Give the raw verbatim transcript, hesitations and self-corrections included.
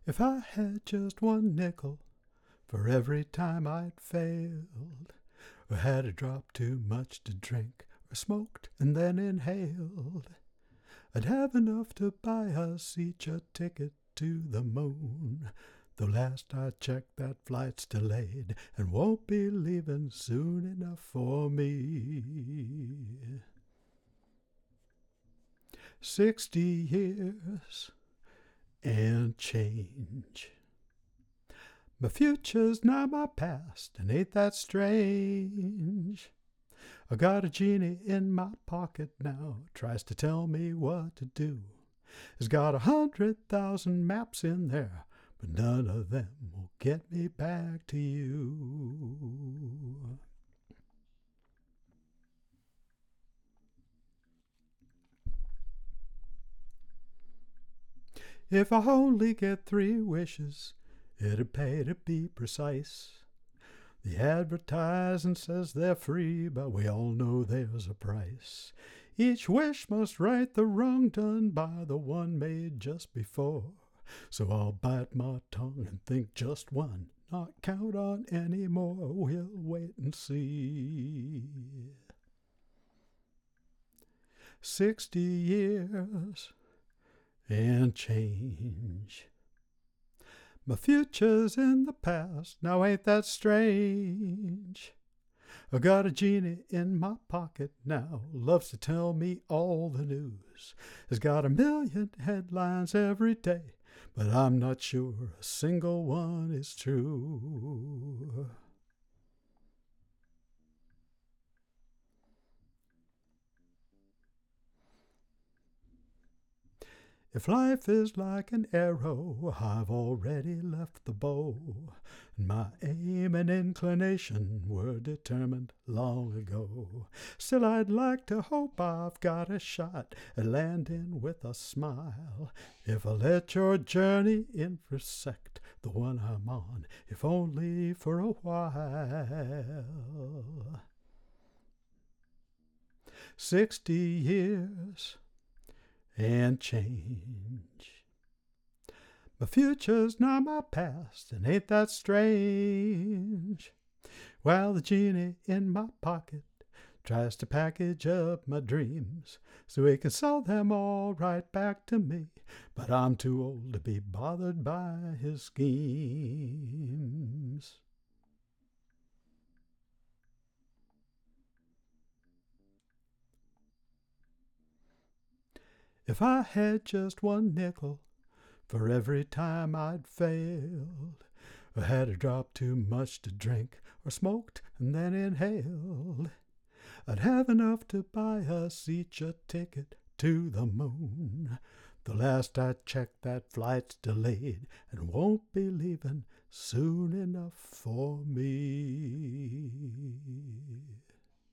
If I had just one nickel for every time I'd failed, or had a drop too much to drink, or smoked and then inhaled, I'd have enough to buy us each a ticket to the moon. Though last I checked, that flight's delayed and won't be leaving soon enough for me. Sixty years and change. My future's now my past, and ain't that strange? I got a genie in my pocket now, tries to tell me what to do. It's got a hundred thousand maps in there, but none of them will get me back to you. If I only get three wishes, it'd pay to be precise. The advertising says they're free, but we all know there's a price. Each wish must right the wrong done by the one made just before. So I'll bite my tongue and think just one, not count on any more. We'll wait and see. Sixty years and change. My future's in the past, now ain't that strange? I got a genie in my pocket now, loves to tell me all the news. It's got a million headlines every day, but I'm not sure a single one is true. If life is like an arrow, I've already left the bow, and my aim and inclination were determined long ago. Still I'd like to hope I've got a shot at landing with a smile, if I let your journey intersect the one I'm on, if only for a while. Sixty years and change. My future's now my past, and ain't that strange? While the genie in my pocket tries to package up my dreams so he can sell them all right back to me, but I'm too old to be bothered by his schemes. If I had just one nickel for every time I'd failed, or had a drop too much to drink, or smoked and then inhaled, I'd have enough to buy us each a ticket to the moon. The last I checked, that flight's delayed and won't be leaving soon enough for me.